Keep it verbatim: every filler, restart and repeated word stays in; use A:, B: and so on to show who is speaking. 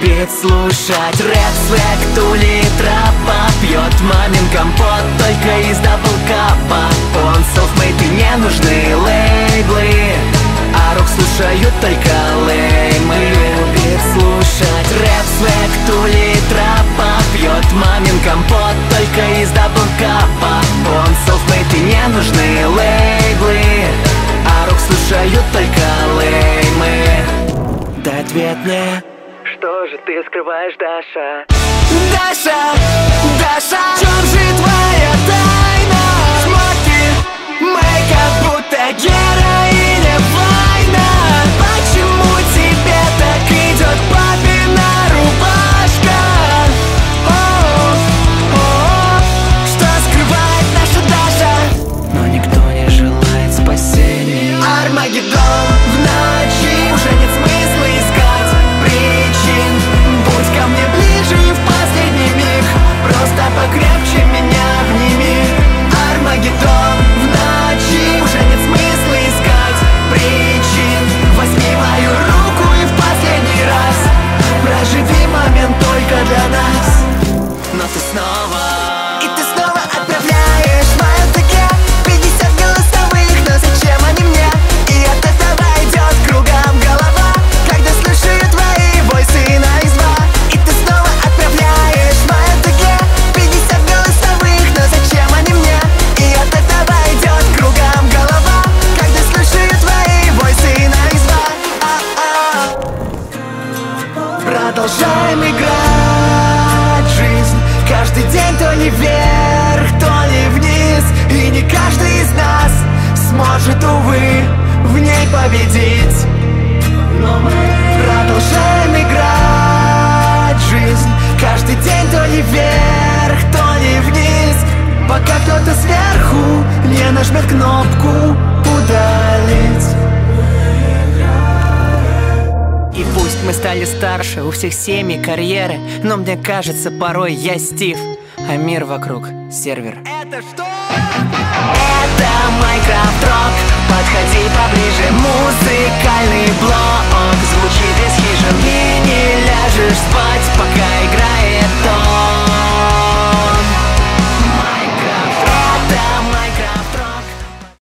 A: любит слушать рэп, свек, тули, тропа. Пьет мамин компот только из даблкапа. Он селфмейд и не нужны лейблы, а рок слушают только леймы. Любит слушать рэп, свек, тули, тропа. Пьет мамин компот только из даблкапа. Он селфмейд и не нужны лейблы, а рок слушают только леймы. Дай ответ мне, что же ты скрываешь, Даша? Даша, Даша, в чем же твоя тайна? Шмотки, мейкап, будто героиня война. Почему тебе так идет папина рубашка? О, о, что скрывает наша Даша? Но никто не желает спасения. Армагеддон в ночи, уже нет смысла искать причин. Будь ко мне ближе в последний миг, просто покрепче меня обними. Армагеддон в ночи, уже нет смысла искать причин. Возьми мою руку и в последний раз проживи момент только для нас. Но ты снова И ты снова отправляешь в мою таке пятьдесят голосовых, но зачем они мне? И от этого идет кругом голова, когда слышу твои войсы на икс два. И ты снова отправляешь в мою таке пятьдесят голосовых, но зачем они мне? И от этого идет кругом голова, когда слышу твои войсы на икс два. А-а. Продолжаем играть жизнь. Каждый день то не вверх, то не вниз. И не каждый из нас сможет, увы, в ней победить. Но мы продолжаем играть жизнь. Каждый день то не вверх, то не вниз, пока кто-то сверху не нажмет кнопку «Удалить». И пусть мы стали старше, у всех семьи, карьеры, но мне кажется, порой я Стив, а мир вокруг сервер. Это что? Это Майнкрафт Рок. Подходи поближе, музыкальный блог.